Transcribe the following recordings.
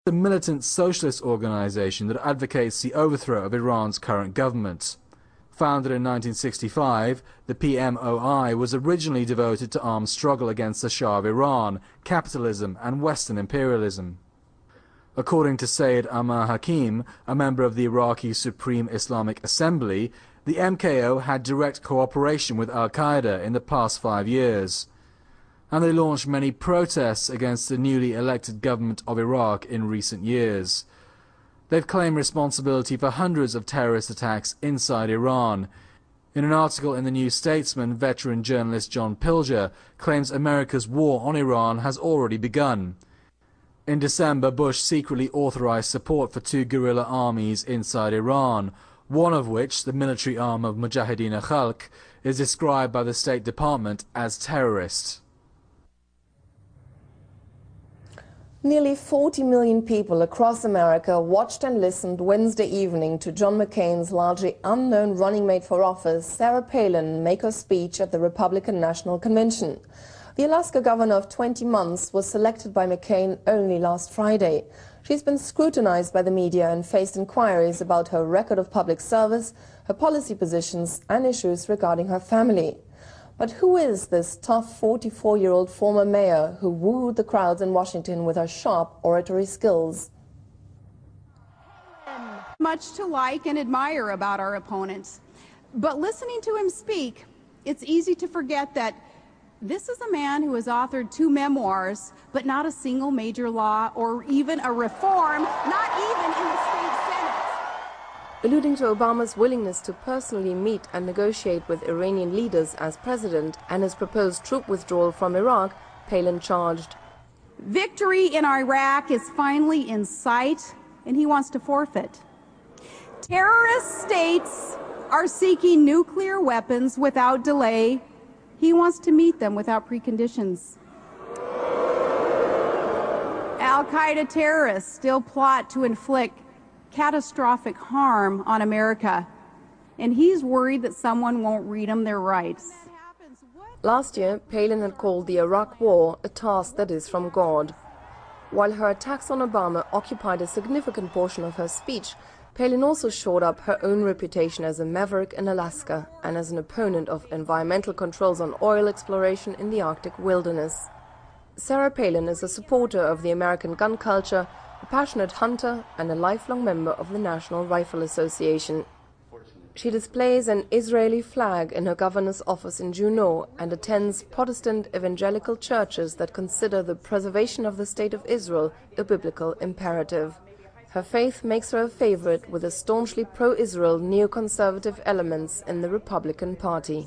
a militant socialist organization that advocates the overthrow of Iran's current government. Founded in 1965, the PMOI was originally devoted to armed struggle against the Shah of Iran, capitalism and Western imperialism. According to Sayyid Ammar Hakim, a member of the Iraqi Supreme Islamic Assembly, the MKO had direct cooperation with al-Qaeda in the past 5 years, and they launched many protests against the newly elected government of Iraq in recent years. They've claimed responsibility for hundreds of terrorist attacks inside Iran. In an article in the New Statesman, veteran journalist John Pilger claims America's war on Iran has already begun. In December, Bush secretly authorized support for 2 guerrilla armies inside Iran, one of which, the military arm of Mujahideen Khalq, is described by the State Department as terrorist. Nearly 40 million people across America watched and listened Wednesday evening to John McCain's largely unknown running mate for office, Sarah Palin, make her speech at the Republican National Convention. The Alaska governor of 20 months was selected by McCain only last Friday. She's been scrutinized by the media and faced inquiries about her record of public service, her policy positions and issues regarding her family. But who is this tough 44-year-old former mayor who wooed the crowds in Washington with her sharp oratory skills? Much to like and admire about our opponents. But listening to him speak, it's easy to forget that this is a man who has authored 2 memoirs, but not a single major law or even a reform, not even in the state Senate. Alluding to Obama's willingness to personally meet and negotiate with Iranian leaders as president and his proposed troop withdrawal from Iraq, Palin charged, "Victory in Iraq is finally in sight, and he wants to forfeit. Terrorist states are seeking nuclear weapons without delay. He wants to meet them without preconditions. Al-Qaeda terrorists still plot to inflict catastrophic harm on America, and he's worried that someone won't read them their rights." Last year, Palin had called the Iraq War a task that is from God. While her attacks on Obama occupied a significant portion of her speech, Palin also shored up her own reputation as a maverick in Alaska and as an opponent of environmental controls on oil exploration in the Arctic wilderness. Sarah Palin is a supporter of the American gun culture, a passionate hunter and a lifelong member of the National Rifle Association. She displays an Israeli flag in her governor's office in Juneau and attends Protestant evangelical churches that consider the preservation of the State of Israel a biblical imperative. Her faith makes her a favorite with the staunchly pro-Israel neoconservative elements in the Republican Party.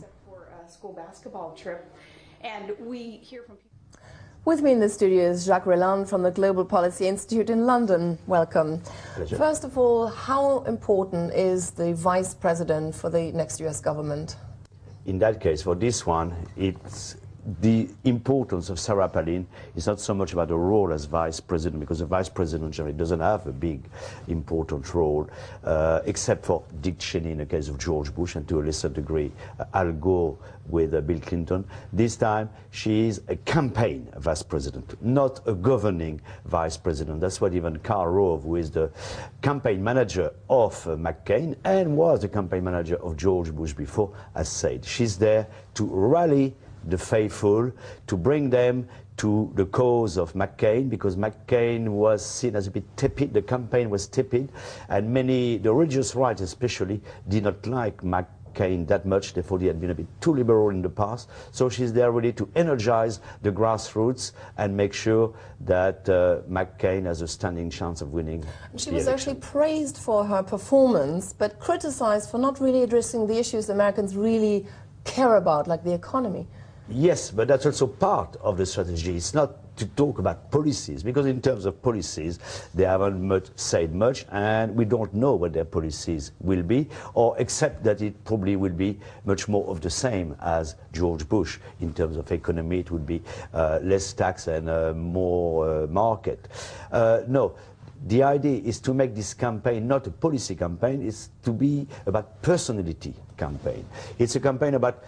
With me in the studio is Jacques Relland from the Global Policy Institute in London. Welcome. Pleasure. First of all, how important is the vice president for the next US government? In that case, for this one, it's the importance of Sarah Palin is not so much about the role as vice president, because the vice president generally doesn't have a big, important role, except for Dick Cheney in the case of George Bush, and to a lesser degree, Al Gore with Bill Clinton. This time, she is a campaign vice president, not a governing vice president. That's what even Karl Rove, who is the campaign manager of McCain and was the campaign manager of George Bush before, has said. She's there to rally the faithful, to bring them to the cause of McCain, because McCain was seen as a bit tepid, the campaign was tepid, and many, the religious right especially, did not like McCain that much. They thought he had been a bit too liberal in the past. So she's there really to energize the grassroots and make sure that McCain has a standing chance of winning. She was actually praised for her performance, but criticized for not really addressing the issues Americans really care about, like the economy. Yes, but that's also part of the strategy. It's not to talk about policies, because in terms of policies, they haven't said much, and we don't know what their policies will be, or except that it probably will be much more of the same as George Bush. In terms of economy, it would be less tax and more market. No. The idea is to make this campaign not a policy campaign, it's to be about personality campaign. It's a campaign about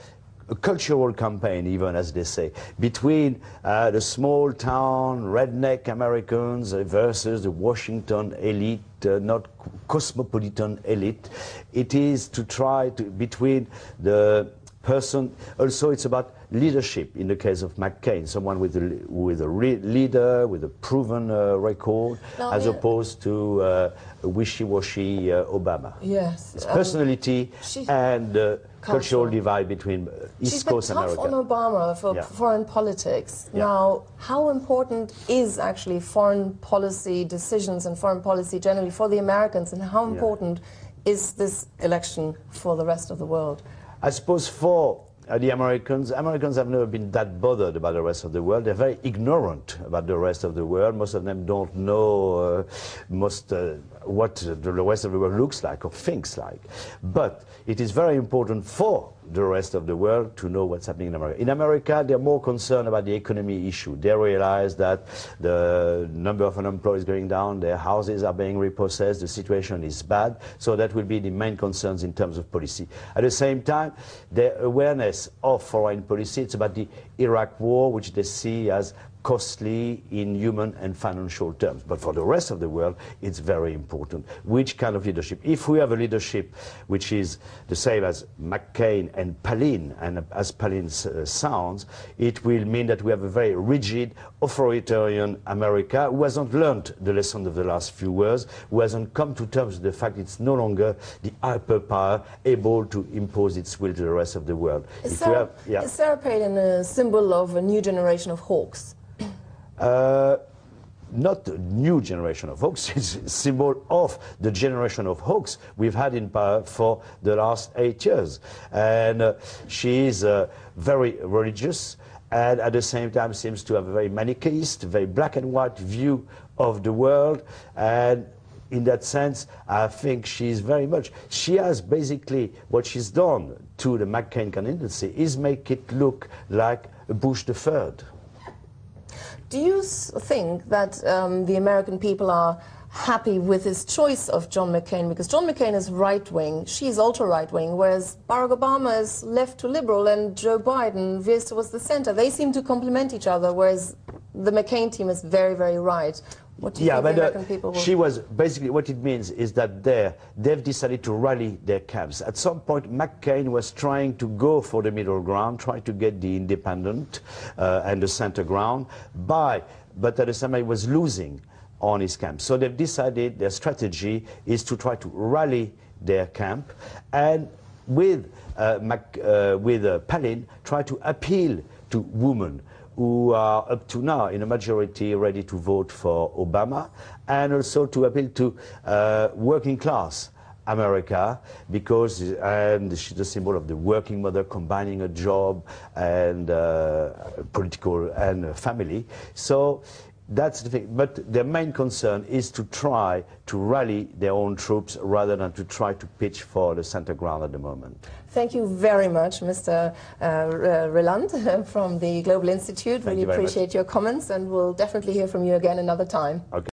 a cultural campaign, even as they say, between the small town redneck Americans versus the Washington elite, not cosmopolitan elite. It is to try to, between the person, also it's about leadership in the case of McCain, someone with a leader, with a proven record, as opposed to a wishy-washy Obama. Yes. It's personality and cultural divide between East Coast America. She's been tough on Obama for foreign politics. Yeah. Now, how important is actually foreign policy decisions and foreign policy generally for the Americans, and how important is this election for the rest of the world? I suppose for the Americans have never been that bothered about the rest of the world. They're very ignorant about the rest of the world. Most of them don't know what the rest of the world looks like or thinks like. But it is very important for the rest of the world to know what's happening in America. In America, they're more concerned about the economy issue. They realize that the number of unemployed is going down, their houses are being repossessed, the situation is bad, so that will be the main concerns in terms of policy. At the same time, their awareness of foreign policy, it's about the Iraq war, which they see as costly in human and financial terms. But for the rest of the world, it's very important. Which kind of leadership? If we have a leadership which is the same as McCain and Palin, and as Palin sounds, it will mean that we have a very rigid, authoritarian America who hasn't learned the lesson of the last few years, who hasn't come to terms with the fact it's no longer the hyperpower able to impose its will to the rest of the world. Is Sarah Palin a symbol of a new generation of hawks? Not a new generation of hawks, it's a symbol of the generation of hawks we've had in power for the last 8 years. And she is very religious, and at the same time seems to have a very manichaeist, very black and white view of the world. And in that sense, I think she's very much, she has basically, what she's done to the McCain candidacy is make it look like Bush the Third. Do you think that the American people are happy with his choice of John McCain? Because John McCain is right-wing, she's ultra-right-wing, whereas Barack Obama is left to liberal and Joe Biden veers towards the center. They seem to complement each other, whereas the McCain team is very, very right. What do you think the American people will... She was, basically what it means is that they've decided to rally their camps. At some point, McCain was trying to go for the middle ground, trying to get the independent and the center ground, but at the same time he was losing on his camp. So they've decided their strategy is to try to rally their camp, and with Palin, try to appeal to women who are up to now in a majority ready to vote for Obama, and also to appeal to working class America, because she's the symbol of the working mother combining a job and political and family. So that's the thing. But their main concern is to try to rally their own troops rather than to try to pitch for the center ground at the moment. Thank you very much, Mr. Reland from the Global Institute. Really appreciate your comments, and we'll definitely hear from you again another time. Okay.